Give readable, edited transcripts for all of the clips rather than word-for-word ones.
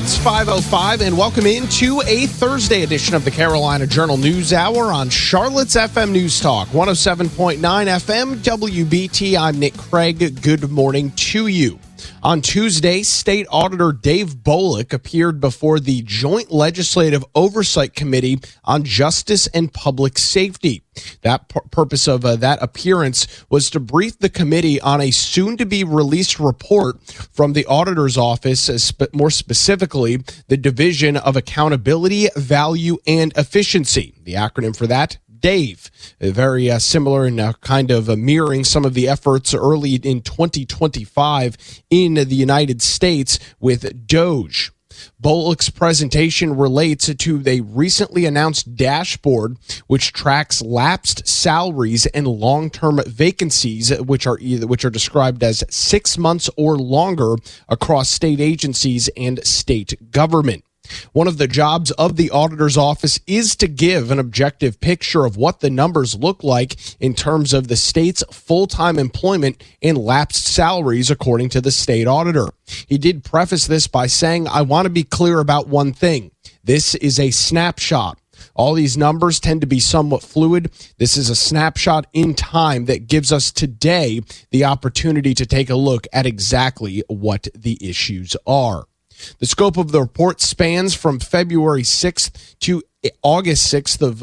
It's 5:05, and welcome into a Thursday edition of the Carolina Journal News Hour on Charlotte's FM News Talk, 107.9 FM WBT. I'm Nick Craig. Good morning to you. On Tuesday, State Auditor Dave Bolick appeared before the Joint Legislative Oversight Committee on Justice and Public Safety. That purpose of that appearance was to brief the committee on a soon-to-be-released report from the Auditor's Office, more specifically, the Division of Accountability, Value, and Efficiency. The acronym for that, DAVE, very similar and kind of mirroring some of the efforts early in 2025 in the United States with DOGE. Bolick's presentation relates to the recently announced dashboard, which tracks lapsed salaries and long-term vacancies, which are described as 6 months or longer across state agencies and state government. One of the jobs of the auditor's office is to give an objective picture of what the numbers look like in terms of the state's full-time employment and lapsed salaries, according to the state auditor. He did preface this by saying, "I want to be clear about one thing. This is a snapshot. All these numbers tend to be somewhat fluid. This is a snapshot in time that gives us today the opportunity to take a look at exactly what the issues are." The scope of the report spans from February 6th to August 6th of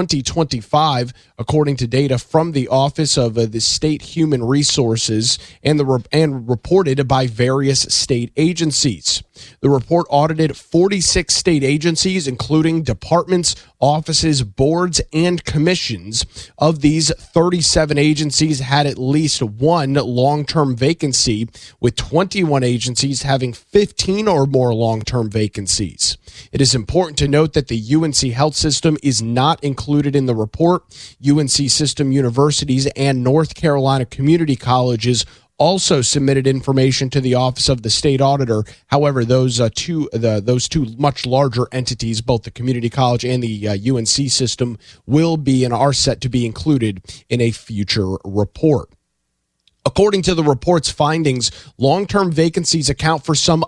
2025, according to data from the Office of the State Human Resources and reported by various state agencies. The report audited 46 state agencies, including departments, offices, boards, and commissions. Of these, 37 agencies had at least one long-term vacancy, with 21 agencies having 15 or more long-term vacancies. It is important to note that the UNC Health System is not included in the report. UNC System Universities and North Carolina Community Colleges also submitted information to the Office of the State Auditor. However, those two much larger entities, both the community college and the UNC system, will be and are set to be included in a future report. According to the report's findings, long-term vacancies account for some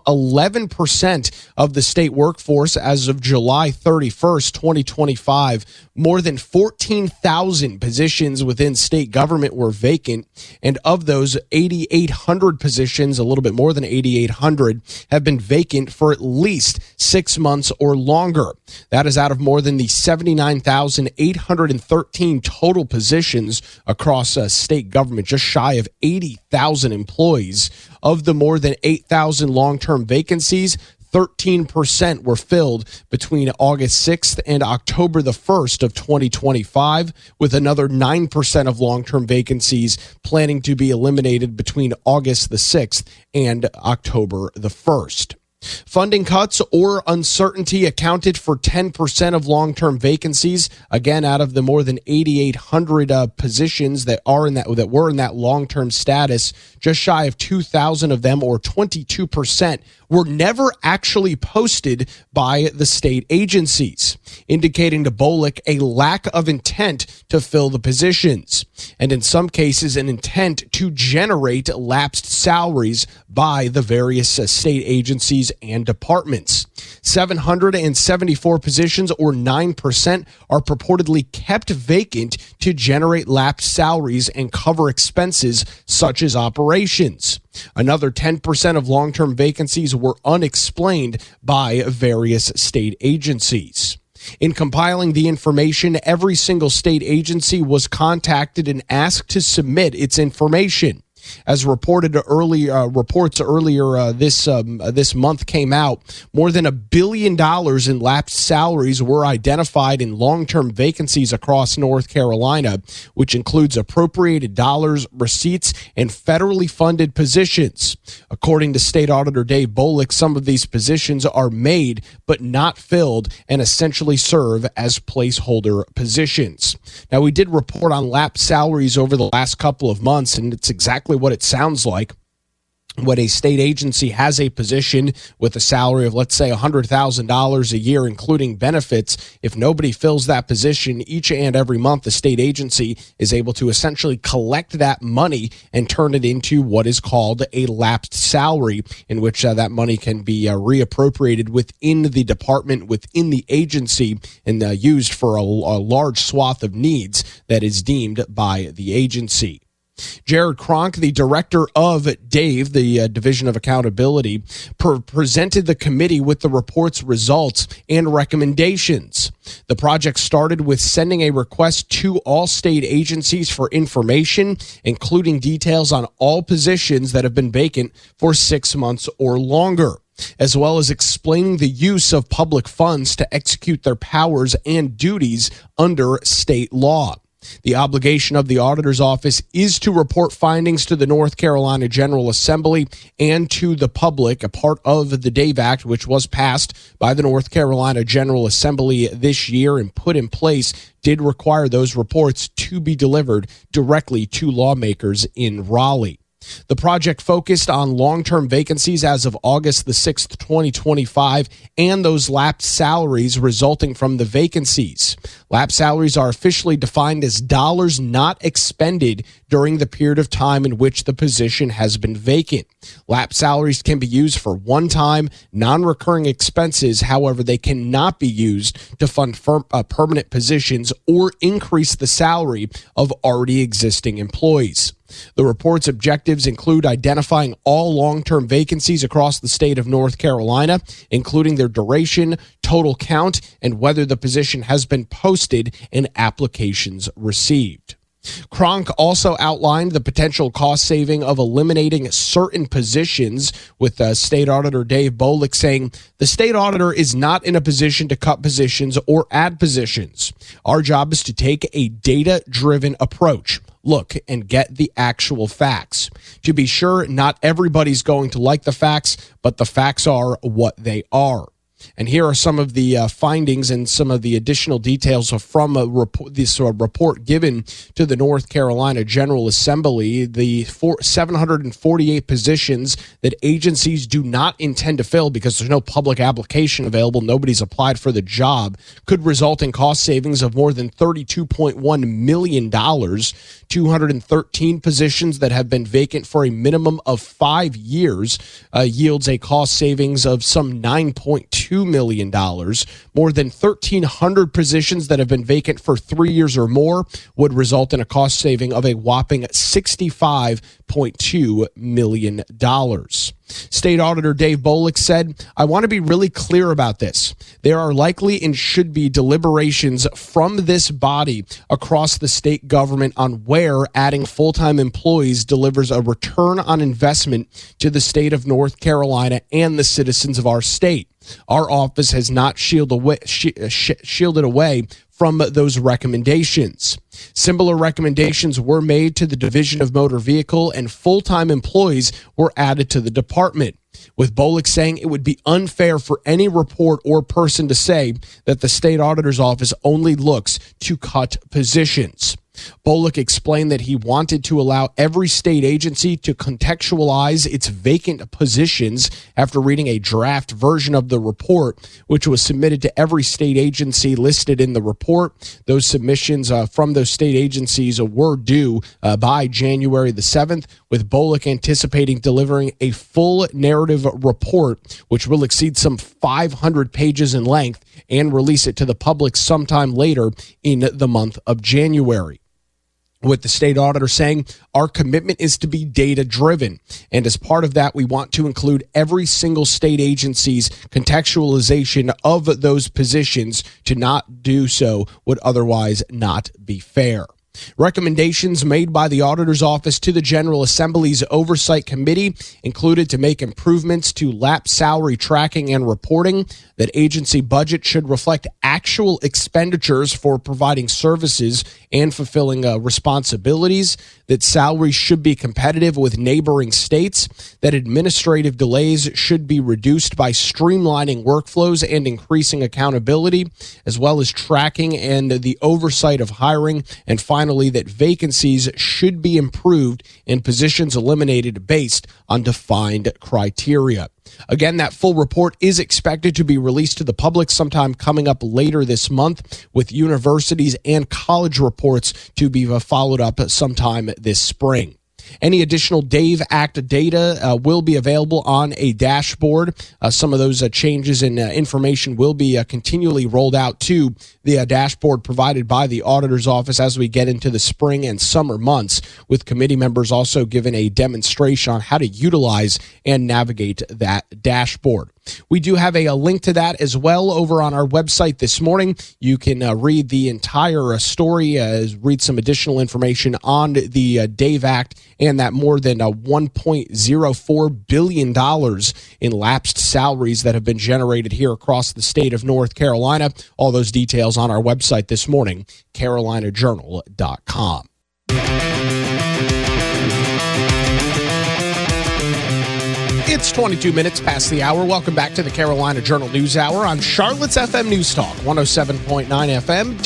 11% of the state workforce as of July 31st, 2025. More than 14,000 positions within state government were vacant, and of those, 8,800 positions, a little bit more than 8,800, have been vacant for at least 6 months or longer. That is out of more than the 79,813 total positions across state government, just shy of 80,000 employees. Of the more than 8,000 long-term vacancies, 13% were filled between August 6th and October the 1st of 2025, with another 9% of long-term vacancies planning to be eliminated between August the 6th and October the 1st. Funding cuts or uncertainty accounted for 10% of long-term vacancies. Again, out of the more than 8,800 positions that were in that long-term status, just shy of 2,000 of them, or 22%, were never actually posted by the state agencies, indicating to Bolick a lack of intent to fill the positions, and in some cases an intent to generate lapsed salaries by the various state agencies and departments. 774 positions, or 9%, are purportedly kept vacant to generate lapsed salaries and cover expenses such as operations. Another 10% of long-term vacancies were unexplained by various state agencies. In compiling the information, every single state agency was contacted and asked to submit its information. As reported earlier, reports earlier this month came out, more than $1 billion in lapsed salaries were identified in long-term vacancies across North Carolina, which includes appropriated dollars, receipts, and federally funded positions. According to State Auditor Dave Bolick, some of these positions are made but not filled and essentially serve as placeholder positions. Now, we did report on lapsed salaries over the last couple of months, and it's exactly what it sounds like. when a state agency has a position with a salary of, let's say, $100,000 a year, including benefits, if nobody fills that position, each and every month, the state agency is able to essentially collect that money and turn it into what is called a lapsed salary, in which that money can be reappropriated within the department, within the agency, and used for a large swath of needs that is deemed by the agency. Jared Kronk, the director of DAVE, the Division of Accountability, presented the committee with the report's results and recommendations. The project started with sending a request to all state agencies for information, including details on all positions that have been vacant for 6 months or longer, as well as explaining the use of public funds to execute their powers and duties under state law. The obligation of the auditor's office is to report findings to the North Carolina General Assembly and to the public, a part of the DAVE Act, which was passed by the North Carolina General Assembly this year and put in place, did require those reports to be delivered directly to lawmakers in Raleigh. The project focused on long-term vacancies as of August the 6th, 2025, and those lapsed salaries resulting from the vacancies. Lapsed salaries are officially defined as dollars not expended during the period of time in which the position has been vacant. Lapsed salaries can be used for one-time, non-recurring expenses. However, they cannot be used to fund permanent positions or increase the salary of already existing employees. The report's objectives include identifying all long-term vacancies across the state of North Carolina, including their duration, total count, and whether the position has been posted and applications received. Kronk also outlined the potential cost saving of eliminating certain positions, with State Auditor Dave Bolick saying, "The state auditor is not in a position to cut positions or add positions. Our job is to take a data-driven approach. Look and get the actual facts. To be sure, not everybody's going to like the facts, but the facts are what they are." And here are some of the findings and some of the additional details from this report given to the North Carolina General Assembly. The 748 positions that agencies do not intend to fill because there's no public application available, nobody's applied for the job, could result in cost savings of more than $32.1 million. 213 positions that have been vacant for a minimum of 5 years yields a cost savings of some $9.2 million. More than 1,300 positions that have been vacant for 3 years or more would result in a cost saving of a whopping $65.2 million. State Auditor Dave Bolick said, "I want to be really clear about this. There are likely and should be deliberations from this body across the state government on where adding full-time employees delivers a return on investment to the state of North Carolina and the citizens of our state. Our office has not shielded away from those recommendations. Similar recommendations were made to the Division of Motor Vehicle, and full-time employees were added to the department," with Bolick saying it would be unfair for any report or person to say that the state auditor's office only looks to cut positions. Bolick explained that he wanted to allow every state agency to contextualize its vacant positions after reading a draft version of the report, which was submitted to every state agency listed in the report. Those submissions from those state agencies were due by January the 7th, with Bolick anticipating delivering a full narrative report, which will exceed some 500 pages in length, and release it to the public sometime later in the month of January. With the state auditor saying, "Our commitment is to be data-driven, and as part of that, we want to include every single state agency's contextualization of those positions. To not do so would otherwise not be fair." Recommendations made by the Auditor's Office to the General Assembly's Oversight Committee included to make improvements to lapsed salary tracking and reporting, that agency budget should reflect actual expenditures for providing services and fulfilling responsibilities, that salaries should be competitive with neighboring states, that administrative delays should be reduced by streamlining workflows and increasing accountability, as well as tracking and the oversight of hiring, and finally, that vacancies should be improved and positions eliminated based on defined criteria. Again, that full report is expected to be released to the public sometime coming up later this month, with universities and college reports to be followed up sometime this spring. Any additional DAVE Act data will be available on a dashboard. Some of those changes in information will be continually rolled out to the dashboard provided by the auditor's office as we get into the spring and summer months, with committee members also given a demonstration on how to utilize and navigate that dashboard. We do have a link to that as well over on our website this morning. You can read the entire story, read some additional information on the DAVE Act and that more than $1.04 billion in lapsed salaries that have been generated here across the state of North Carolina. All those details on our website this morning, carolinajournal.com. It's 22 minutes past the hour. Welcome back to the Carolina Journal News Hour on Charlotte's FM News Talk, 107.9 FM,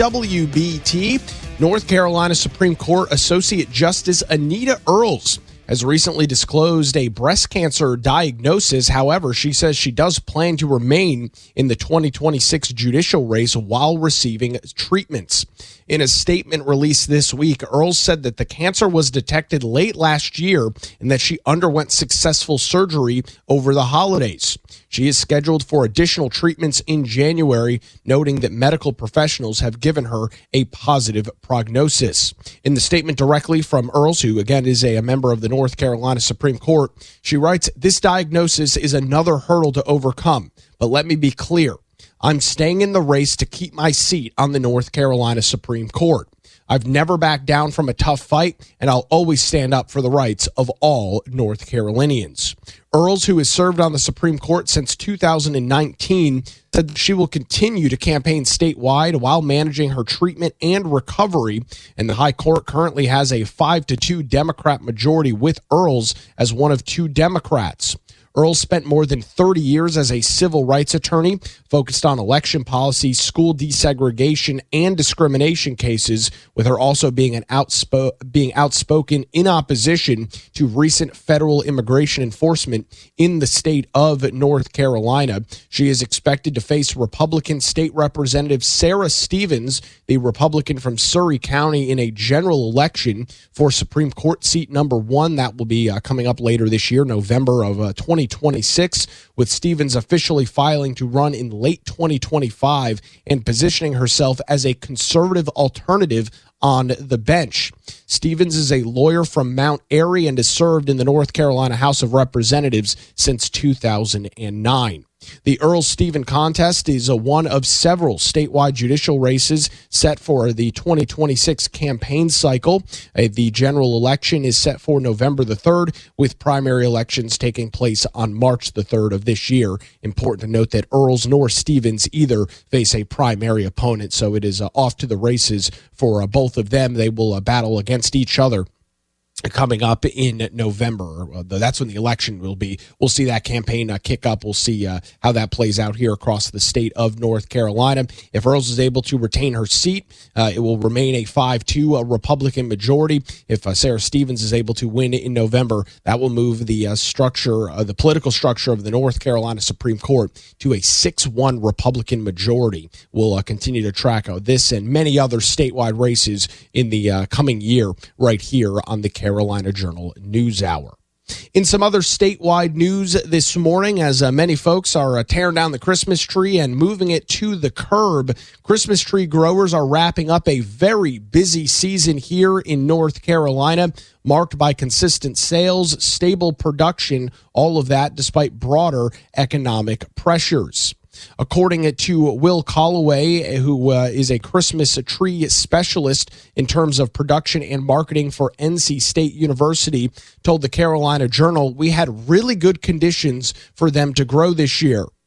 WBT. North Carolina Supreme Court Associate Justice Anita Earls has recently disclosed a breast cancer diagnosis. However, she says she does plan to remain in the 2026 judicial race while receiving treatments. In a statement released this week, Earls said that the cancer was detected late last year and that she underwent successful surgery over the holidays. She is scheduled for additional treatments in January, noting that medical professionals have given her a positive prognosis. In the statement directly from Earls, who again is a member of the North Carolina Supreme Court, she writes, "This diagnosis is another hurdle to overcome, but let me be clear. I'm staying in the race to keep my seat on the North Carolina Supreme Court. I've never backed down from a tough fight, and I'll always stand up for the rights of all North Carolinians." Earls, who has served on the Supreme Court since 2019, said she will continue to campaign statewide while managing her treatment and recovery, and the High Court currently has a 5-2 Democrat majority with Earls as one of two Democrats. Earls spent more than 30 years as a civil rights attorney, focused on election policy, school desegregation, and discrimination cases, with her also being outspoken in opposition to recent federal immigration enforcement in the state of North Carolina. She is expected to face Republican State Representative Sarah Stevens, the Republican from Surry County, in a general election for Supreme Court seat number 1. That will be coming up later this year, November of 2026, with Stevens officially filing to run in late 2025 and positioning herself as a conservative alternative on the bench. Stevens is a lawyer from Mount Airy and has served in the North Carolina House of Representatives since 2009. The Earls-Stevens contest is one of several statewide judicial races set for the 2026 campaign cycle. The general election is set for November the 3rd, with primary elections taking place on March the 3rd of this year. Important to note that Earls nor Stevens either face a primary opponent, so it is off to the races for both of them. They will battle against each other coming up in November. That's when the election will be. We'll see that campaign kick up. We'll see how that plays out here across the state of North Carolina. If Earls is able to retain her seat, it will remain a 5-2 Republican majority. If Sarah Stevens is able to win in November, that will move the the political structure of the North Carolina Supreme Court to a 6-1 Republican majority. We'll continue to track this and many other statewide races in the coming year right here on the Carolina Journal News Hour. In some other statewide news this morning, as many folks are tearing down the Christmas tree and moving it to the curb, Christmas tree growers are wrapping up a very busy season here in North Carolina, marked by consistent sales, stable production, all of that despite broader economic pressures. According to Will Calloway, who is a Christmas tree specialist in terms of production and marketing for NC State University, told the Carolina Journal, "We had really good conditions for them to grow this year.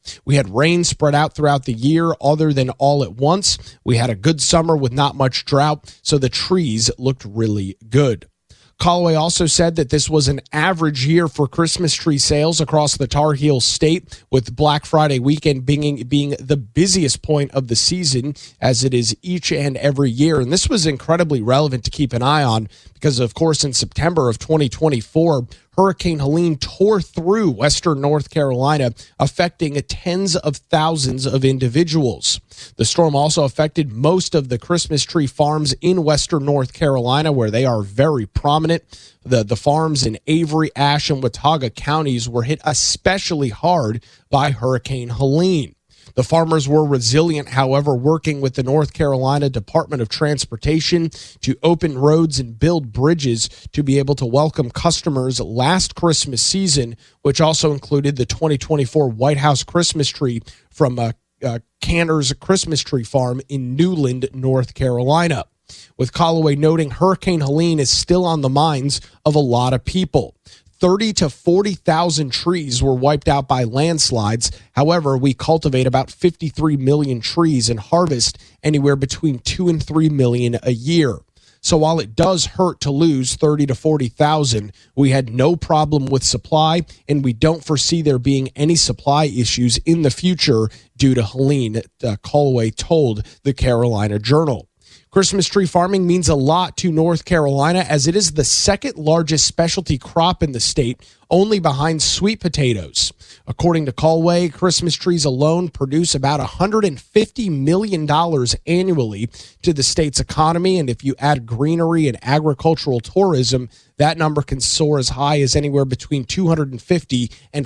We had rain spread out throughout the year other than all at once. We had a good summer with not much drought, so the trees looked really good. Callaway also said that this was an average year for Christmas tree sales across the Tar Heel state, with Black Friday weekend being the busiest point of the season, as it is each and every year. And this was incredibly relevant to keep an eye on because, of course, in September of 2024, Hurricane Helene tore through western North Carolina, affecting tens of thousands of individuals. The storm also affected most of the Christmas tree farms in western North Carolina, where they are very prominent. The farms in Avery, Ashe, and Watauga counties were hit especially hard by Hurricane Helene. The farmers were resilient, however, working with the North Carolina Department of Transportation to open roads and build bridges to be able to welcome customers last Christmas season, which also included the 2024 White House Christmas tree from Canner's Christmas Tree Farm in Newland, North Carolina. With Callaway noting Hurricane Helene is still on the minds of a lot of people. 30 to 40,000 trees were wiped out by landslides. However, we cultivate about 53 million trees and harvest anywhere between 2 and 3 million a year. So while it does hurt to lose 30 to 40,000, we had no problem with supply, and we don't foresee there being any supply issues in the future due to Helene, Callaway told the Carolina Journal. Christmas tree farming means a lot to North Carolina, as it is the second largest specialty crop in the state, only behind sweet potatoes. According to Callaway, Christmas trees alone produce about $150 million annually to the state's economy, and if you add greenery and agricultural tourism, that number can soar as high as anywhere between $250 and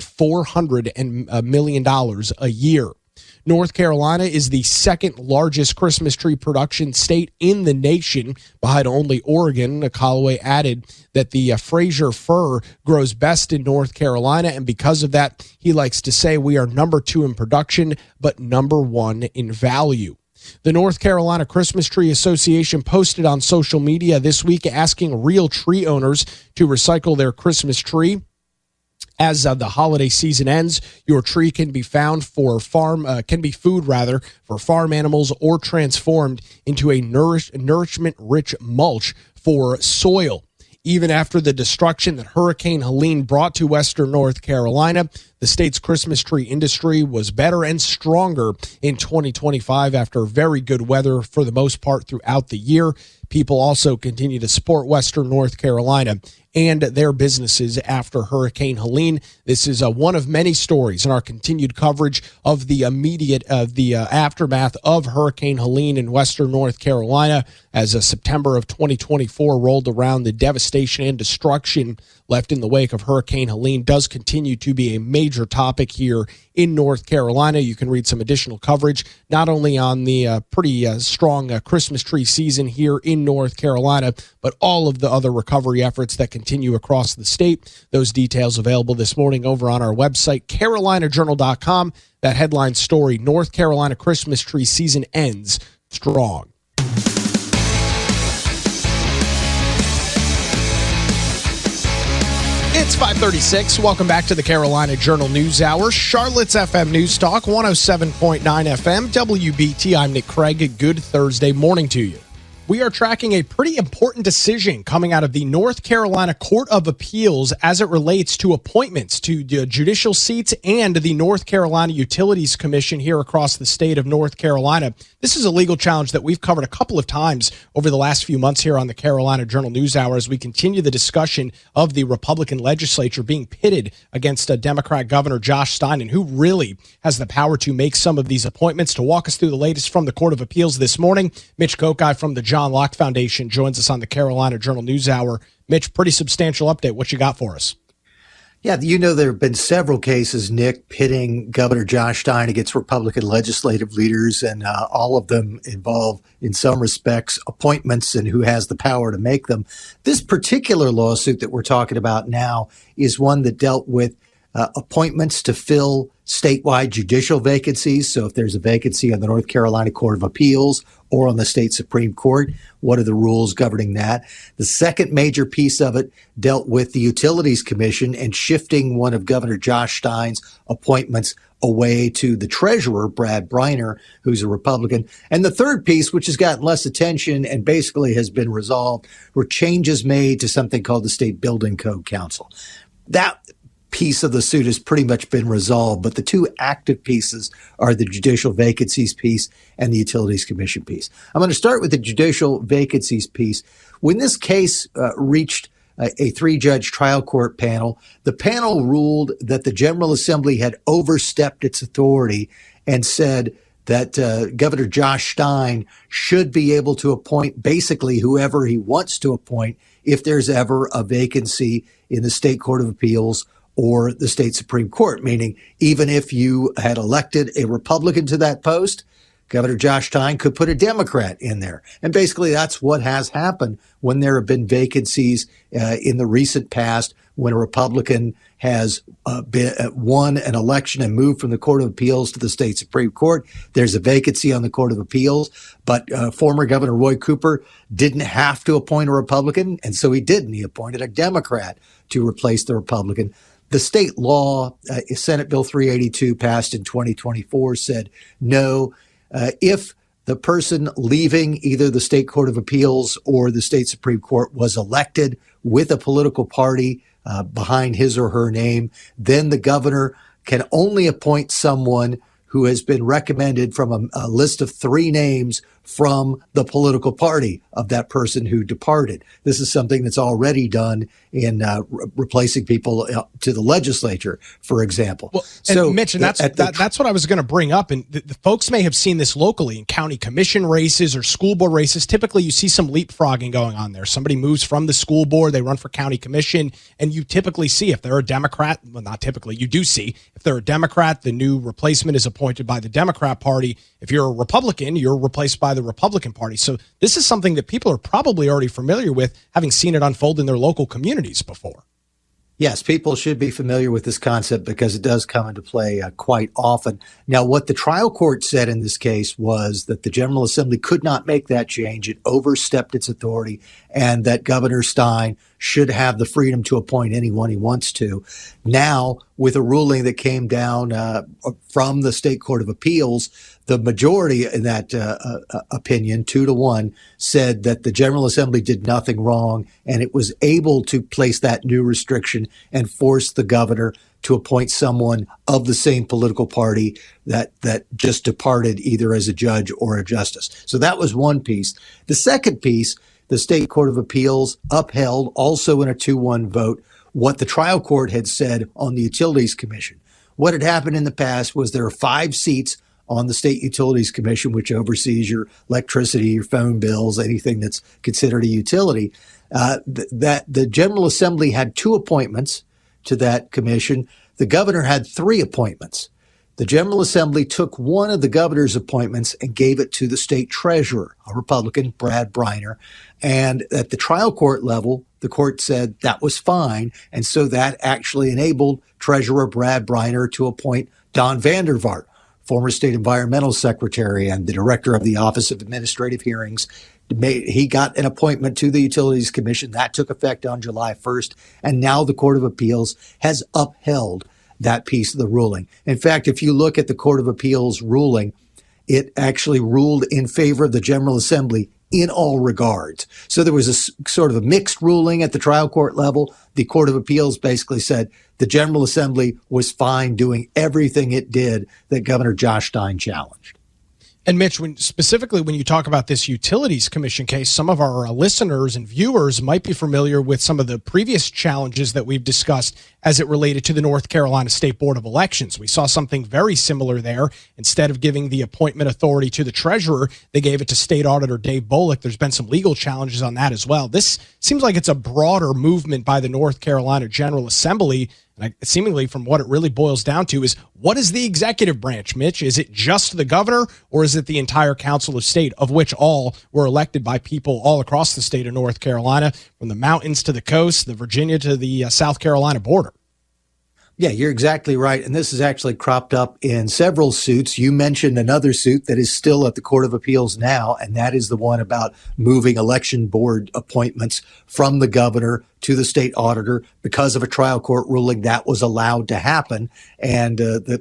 $400 million a year. North Carolina is the second largest Christmas tree production state in the nation, behind only Oregon. Callaway added that the Fraser fir grows best in North Carolina, and because of that, he likes to say we are number 2 in production, but number 1 in value. The North Carolina Christmas Tree Association posted on social media this week asking real tree owners to recycle their Christmas tree. As the holiday season ends, your tree can be found for food for farm animals, or transformed into a nourishment-rich mulch for soil. Even after the destruction that Hurricane Helene brought to western North Carolina, the state's Christmas tree industry was better and stronger in 2025 after very good weather for the most part throughout the year. People also continue to support western North Carolina and their businesses after Hurricane Helene. This is one of many stories in our continued coverage of the aftermath of Hurricane Helene in western North Carolina. As September of 2024 rolled around, the devastation and destruction left in the wake of Hurricane Helene does continue to be a major topic here in North Carolina. You can read some additional coverage, not only on the pretty strong Christmas tree season here in North Carolina, but all of the other recovery efforts that continue across the state. Those details available this morning over on our website, carolinajournal.com. That headline story, North Carolina Christmas tree season ends strong. It's 5:36. Welcome back to the Carolina Journal News Hour. Charlotte's FM News Talk, 107.9 FM, WBT. I'm Nick Craig. Good Thursday morning to you. We are tracking a pretty important decision coming out of the North Carolina Court of Appeals as it relates to appointments to the judicial seats and the North Carolina Utilities Commission here across the state of North Carolina. This is a legal challenge that we've covered a couple of times over the last few months here on the Carolina Journal News Hour as we continue the discussion of the Republican legislature being pitted against Democrat Governor Josh Stein, who really has the power to make some of these appointments. To walk us through the latest from the Court of Appeals this morning, Mitch Kokai from the John Locke Foundation joins us on the Carolina Journal News Hour. Mitch, pretty substantial update. What you got for us? Yeah, you know, there have been several cases, Nick, pitting Governor Josh Stein against Republican legislative leaders, and all of them involve, in some respects, appointments and who has the power to make them. This particular lawsuit that we're talking about now is one that dealt with appointments to fill statewide judicial vacancies. So if there's a vacancy on the North Carolina Court of Appeals or on the state Supreme Court. What are the rules governing that? The second major piece of it dealt with the Utilities Commission and shifting one of Governor Josh Stein's appointments away to the treasurer, Brad Briner, who's a Republican. And the third piece, which has gotten less attention and basically has been resolved, were changes made to something called the State Building Code Council. That piece of the suit has pretty much been resolved, but the two active pieces are the judicial vacancies piece and the Utilities Commission piece. I'm going to start with the judicial vacancies piece. When this case reached a three-judge trial court panel, the panel ruled that the General Assembly had overstepped its authority and said that Governor Josh Stein should be able to appoint basically whoever he wants to appoint if there's ever a vacancy in the State Court of Appeals or the state Supreme Court, meaning even if you had elected a Republican to that post, Governor Josh Stein could put a Democrat in there. And basically that's what has happened when there have been vacancies in the recent past when a Republican has won an election and moved from the Court of Appeals to the state Supreme Court. There's a vacancy on the Court of Appeals, but former Governor Roy Cooper didn't have to appoint a Republican, and so he didn't. He appointed a Democrat to replace the Republican. The state law, Senate Bill 382, passed in 2024, said no. If the person leaving either the State Court of Appeals or the State Supreme Court was elected with a political party behind his or her name, then the governor can only appoint someone who has been recommended from a list of three names from the political party of that person who departed. This is something that's already done in replacing people to the legislature, for example. Well, so, Mitch, and that's what I was going to bring up. And the folks may have seen this locally in county commission races or school board races. Typically, you see some leapfrogging going on there. Somebody moves from the school board, they run for county commission, and you typically see if they're a Democrat, well, not typically, you do see if they're a Democrat, the new replacement is appointed by the Democrat Party. If you're a Republican, you're replaced by the Republican Party. So this is something that people are probably already familiar with, having seen it unfold in their local communities before. Yes, people should be familiar with this concept because it does come into play quite often. Now, what the trial court said in this case was that the General Assembly could not make that change. It overstepped its authority, and that Governor Stein should have the freedom to appoint anyone he wants to. Now, with a ruling that came down from the State Court of Appeals, the majority in that opinion, 2-1, said that the General Assembly did nothing wrong, and it was able to place that new restriction and force the governor to appoint someone of the same political party that just departed either as a judge or a justice. So that was one piece. The second piece, the State Court of Appeals upheld, also in a 2-1 vote, what the trial court had said on the Utilities Commission. What had happened in the past was there are 5 seats on the State Utilities Commission, which oversees your electricity, your phone bills, anything that's considered a utility. That the General Assembly had 2 appointments to that commission. The governor had 3 appointments. The General Assembly took one of the governor's appointments and gave it to the state treasurer, a Republican, Brad Briner. And at the trial court level, the court said that was fine. And so that actually enabled Treasurer Brad Briner to appoint Don Vandervaart, former state environmental secretary and the director of the Office of Administrative Hearings. He got an appointment to the Utilities Commission. That took effect on July 1st. And now the Court of Appeals has upheld that piece of the ruling. In fact, if you look at the Court of Appeals ruling, it actually ruled in favor of the General Assembly in all regards. So there was a sort of a mixed ruling at the trial court level. The Court of Appeals basically said the General Assembly was fine doing everything it did that Governor Josh Stein challenged. And Mitch, specifically when you talk about this Utilities Commission case, some of our listeners and viewers might be familiar with some of the previous challenges that we've discussed as it related to the North Carolina State Board of Elections. We saw something very similar there. Instead of giving the appointment authority to the treasurer, they gave it to State Auditor Dave Bullock. There's been some legal challenges on that as well. This seems like it's a broader movement by the North Carolina General Assembly. And seemingly from what it really boils down to is, what is the executive branch, Mitch? Is it just the governor, or is it the entire Council of State, of which all were elected by people all across the state of North Carolina, from the mountains to the coast, the Virginia to the South Carolina border? Yeah, you're exactly right. And this has actually cropped up in several suits. You mentioned another suit that is still at the Court of Appeals now, and that is the one about moving election board appointments from the governor to the state auditor because of a trial court ruling that was allowed to happen. And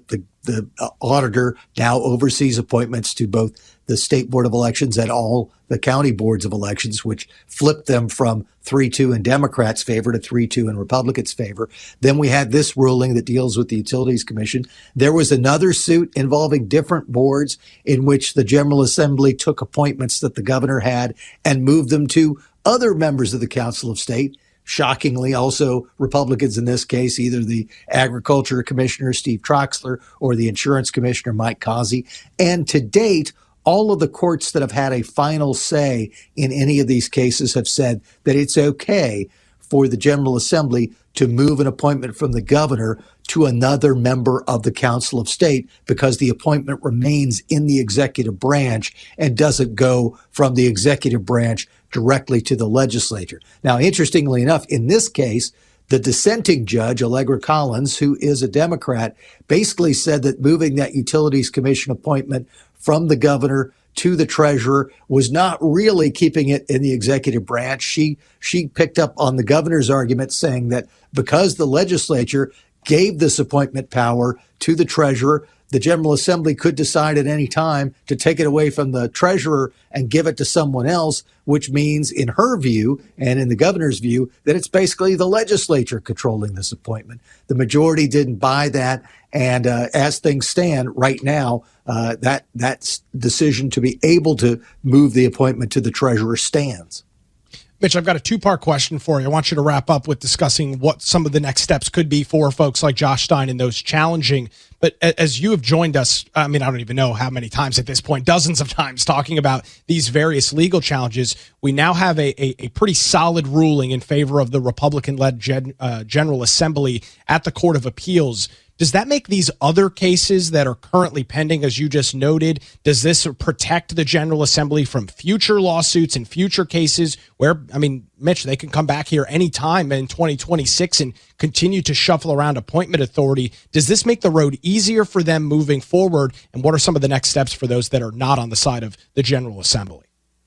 the auditor now oversees appointments to both the state board of elections and all the county boards of elections, which flipped them from 3-2 in Democrats' favor to 3-2 in Republicans' favor. Then we had this ruling that deals with the Utilities Commission. There was another suit involving different boards in which the General Assembly took appointments that the governor had and moved them to other members of the Council of State. Shockingly, also Republicans in this case, either the Agriculture Commissioner, Steve Troxler, or the Insurance Commissioner, Mike Causey. And to date, all of the courts that have had a final say in any of these cases have said that it's okay for the General Assembly to move an appointment from the governor to another member of the Council of State because the appointment remains in the executive branch and doesn't go from the executive branch directly to the legislature. Now, interestingly enough, in this case, the dissenting judge, Allegra Collins, who is a Democrat, basically said that moving that Utilities Commission appointment from the governor to the treasurer was not really keeping it in the executive branch. She picked up on the governor's argument saying that because the legislature gave this appointment power to the treasurer, the General Assembly could decide at any time to take it away from the treasurer and give it to someone else, which means, in her view and in the governor's view, that it's basically the legislature controlling this appointment. The majority didn't buy that. And as things stand right now, that decision to be able to move the appointment to the treasurer stands. Mitch, I've got a two-part question for you. I want you to wrap up with discussing what some of the next steps could be for folks like Josh Stein and those challenging. But as you have joined us, I mean, I don't even know how many times at this point, dozens of times, talking about these various legal challenges, we now have a pretty solid ruling in favor of the Republican-led General Assembly at the Court of Appeals. Does that make these other cases that are currently pending, as you just noted, does this protect the General Assembly from future lawsuits and future cases where, I mean, Mitch, they can come back here anytime in 2026 and continue to shuffle around appointment authority? Does this make the road easier for them moving forward? And what are some of the next steps for those that are not on the side of the General Assembly?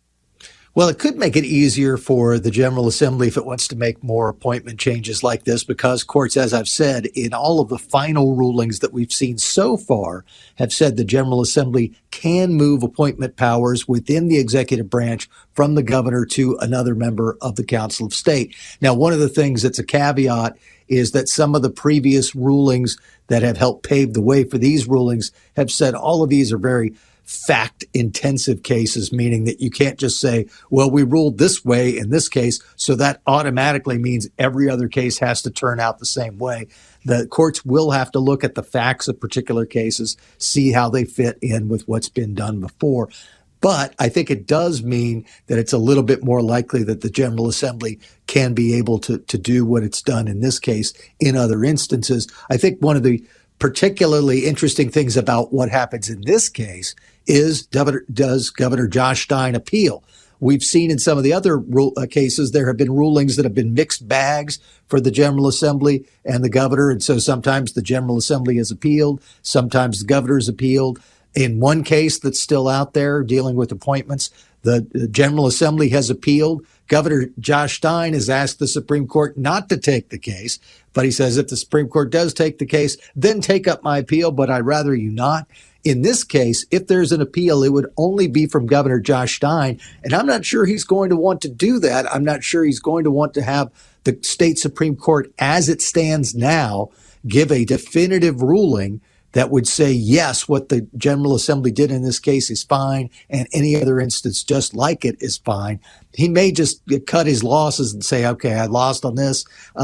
Well, it could make it easier for the General Assembly if it wants to make more appointment changes like this, because courts, as I've said, in all of the final rulings that we've seen so far, have said the General Assembly can move appointment powers within the executive branch from the governor to another member of the Council of State. Now, one of the things that's a caveat is that some of the previous rulings that have helped pave the way for these rulings have said all of these are very fact-intensive cases, meaning that you can't just say, well, we ruled this way in this case, so that automatically means every other case has to turn out the same way. The courts will have to look at the facts of particular cases, see how they fit in with what's been done before. But I think it does mean that it's a little bit more likely that the General Assembly can be able to do what it's done in this case in other instances. I think one of the particularly interesting things about what happens in this case is, does Governor Josh Stein appeal? We've seen in some of the other cases, there have been rulings that have been mixed bags for the General Assembly and the governor. And so sometimes the General Assembly has appealed, sometimes the governor has appealed. In one case that's still out there dealing with appointments, the General Assembly has appealed. Governor Josh Stein has asked the Supreme Court not to take the case, but he says if the Supreme Court does take the case, then take up my appeal, but I'd rather you not. In this case, if there's an appeal, it would only be from Governor Josh Stein, and I'm not sure he's going to want to do that. I'm not sure he's going to want to have the state Supreme Court, as it stands now, give a definitive ruling that would say, yes, what the General Assembly did in this case is fine, and any other instance just like it is fine. He may just cut his losses and say, okay, I lost on this,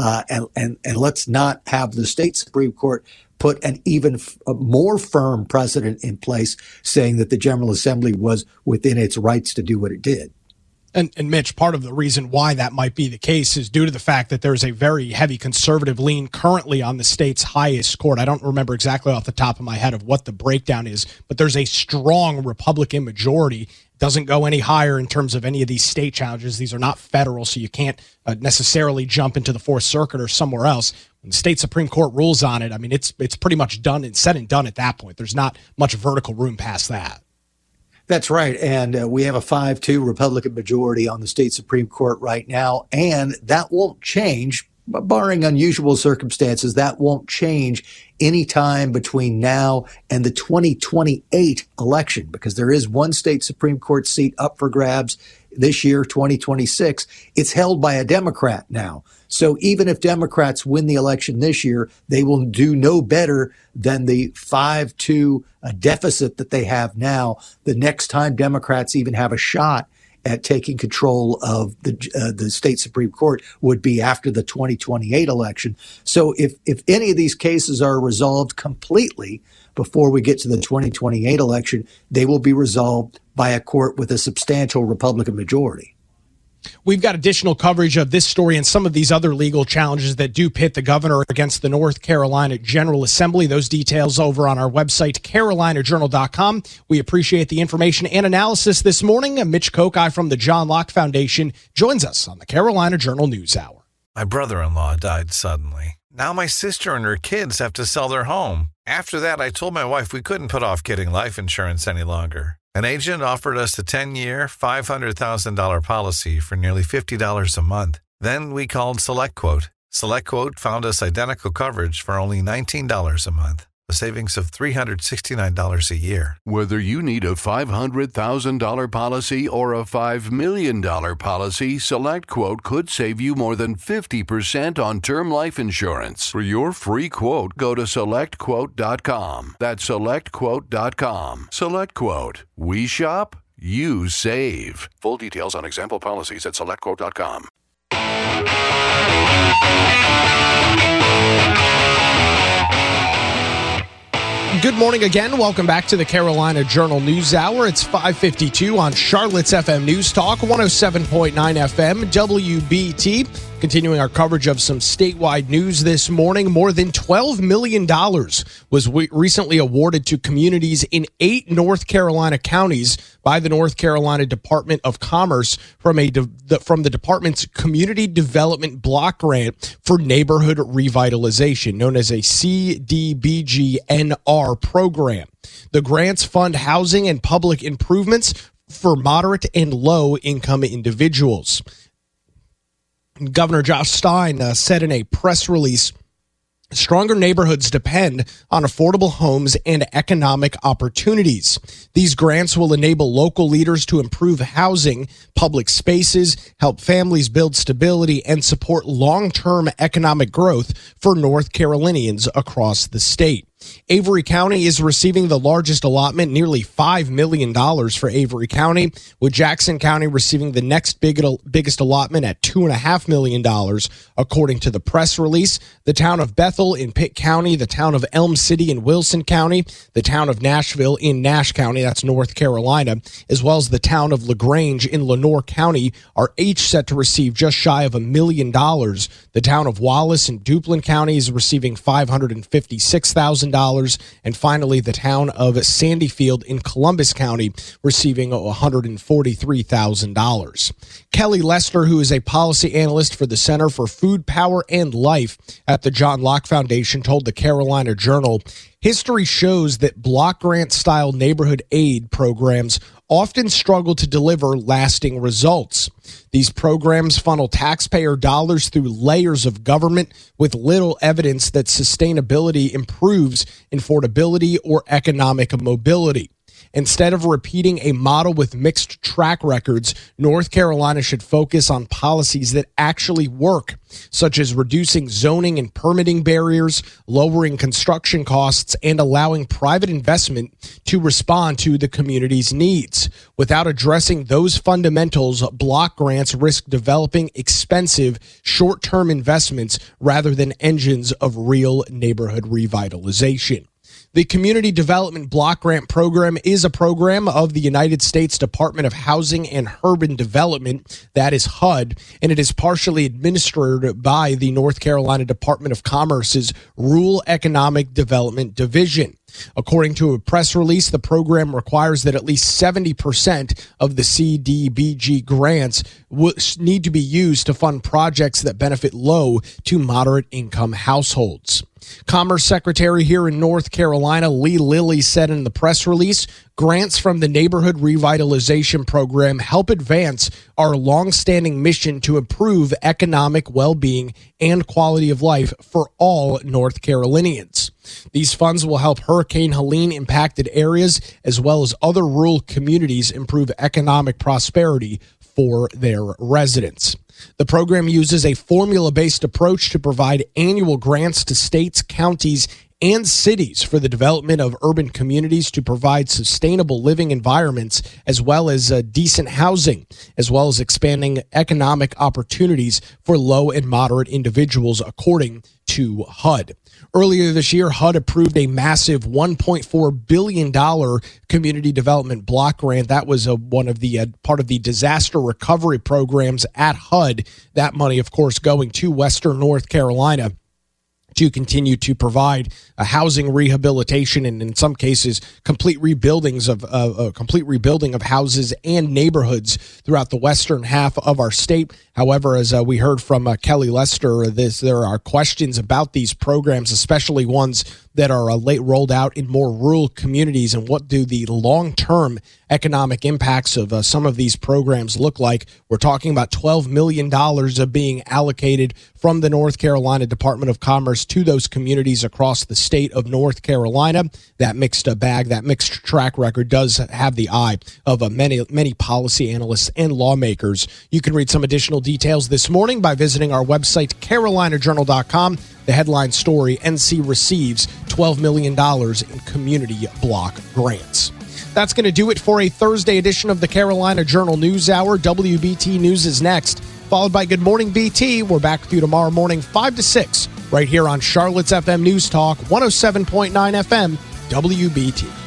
and let's not have the state Supreme Court put an even more firm precedent in place saying that the General Assembly was within its rights to do what it did. And Mitch, part of the reason why that might be the case is due to the fact that there's a very heavy conservative lean currently on the state's highest court. I don't remember exactly off the top of my head of what the breakdown is, but there's a strong Republican majority. doesn't go any higher in terms of any of these state challenges. These are not federal, so you can't necessarily jump into the Fourth Circuit or somewhere else. When the state Supreme Court rules on it, I mean, it's pretty much done and said and done at that point. There's not much vertical room past that. That's right. And we have a 5-2 Republican majority on the state Supreme Court right now, and that won't change. Barring unusual circumstances, that won't change any time between now and the 2028 election, because there is one state Supreme Court seat up for grabs this year, 2026. It's held by a Democrat now. So even if Democrats win the election this year, they will do no better than the 5-2 deficit that they have now. The next time Democrats even have a shot at taking control of the state Supreme Court would be after the 2028 election. So if any of these cases are resolved completely before we get to the 2028 election, they will be resolved by a court with a substantial Republican majority. We've got additional coverage of this story and some of these other legal challenges that do pit the governor against the North Carolina General Assembly. Those details over on our website, carolinajournal.com. We appreciate the information and analysis this morning. Mitch Kokai from the John Locke Foundation joins us on the Carolina Journal News Hour. My brother-in-law died suddenly. Now my sister and her kids have to sell their home. After that, I told my wife we couldn't put off getting life insurance any longer. An agent offered us a 10-year, $500,000 policy for nearly $50 a month. Then we called SelectQuote. SelectQuote found us identical coverage for only $19 a month, a savings of $369 a year. Whether you need a $500,000 policy or a $5 million policy, SelectQuote could save you more than 50% on term life insurance. For your free quote, go to SelectQuote.com. That's SelectQuote.com. SelectQuote. We shop, you save. Full details on example policies at SelectQuote.com. Good morning again. Welcome back to the Carolina Journal News Hour. It's 5:52 on Charlotte's FM News Talk, 107.9 FM, WBT. Continuing our coverage of some statewide news this morning, more than $12 million was recently awarded to communities in 8 North Carolina counties by the North Carolina Department of Commerce from the department's Community Development Block Grant for Neighborhood Revitalization, known as a CDBG-NR program. The grants fund housing and public improvements for moderate and low-income individuals. Governor Josh Stein said in a press release, stronger neighborhoods depend on affordable homes and economic opportunities. These grants will enable local leaders to improve housing, public spaces, help families build stability, and support long-term economic growth for North Carolinians across the state. Avery County is receiving the largest allotment, nearly $5 million for Avery County, with Jackson County receiving the next biggest allotment at $2.5 million, according to the press release. The town of Bethel in Pitt County, the town of Elm City in Wilson County, the town of Nashville in Nash County, that's North Carolina, as well as the town of LaGrange in Lenoir County are each set to receive just shy of $1 million. The town of Wallace in Duplin County is receiving $556,000. And finally, the town of Sandyfield in Columbus County receiving $143,000. Kelly Lester, who is a policy analyst for the Center for Food, Power, and Life at the John Locke Foundation, told the Carolina Journal, history shows that block grant-style neighborhood aid programs often struggle to deliver lasting results. These programs funnel taxpayer dollars through layers of government with little evidence that sustainability improves affordability or economic mobility. Instead of repeating a model with mixed track records, North Carolina should focus on policies that actually work, such as reducing zoning and permitting barriers, lowering construction costs, and allowing private investment to respond to the community's needs. Without addressing those fundamentals, block grants risk developing expensive, short-term investments rather than engines of real neighborhood revitalization. The Community Development Block Grant Program is a program of the United States Department of Housing and Urban Development, that is HUD, and it is partially administered by the North Carolina Department of Commerce's Rural Economic Development Division. According to a press release, the program requires that at least 70% of the CDBG grants need to be used to fund projects that benefit low to moderate income households. Commerce Secretary here in North Carolina, Lee Lilly, said in the press release, grants from the Neighborhood Revitalization Program help advance our longstanding mission to improve economic well-being and quality of life for all North Carolinians. These funds will help Hurricane Helene impacted areas as well as other rural communities improve economic prosperity for their residents. The program uses a formula-based approach to provide annual grants to states, counties, and cities for the development of urban communities to provide sustainable living environments as well as decent housing, as well as expanding economic opportunities for low and moderate individuals, according to HUD. Earlier this year, HUD approved a massive $1.4 billion community development block grant. That was one of the part of the disaster recovery programs at HUD. That money, of course, going to Western North Carolina to continue to provide a housing rehabilitation and in some cases complete rebuilding of houses and neighborhoods throughout the western half of our state. However, as we heard from Kelly Lester, there are questions about these programs, especially ones that are late rolled out in more rural communities, and what do the long-term economic impacts of some of these programs look like. We're talking about $12 million of being allocated from the North Carolina Department of Commerce to those communities across the state of North Carolina. That mixed bag, that mixed track record does have the eye of many policy analysts and lawmakers. You can read some additional details this morning by visiting our website, carolinajournal.com. The headline story, NC receives $12 million in community block grants. That's going to do it for a Thursday edition of the Carolina Journal News Hour. WBT News is next, followed by Good Morning BT. We're back with you tomorrow morning, 5 to 6, right here on Charlotte's FM News Talk, 107.9 FM, WBT.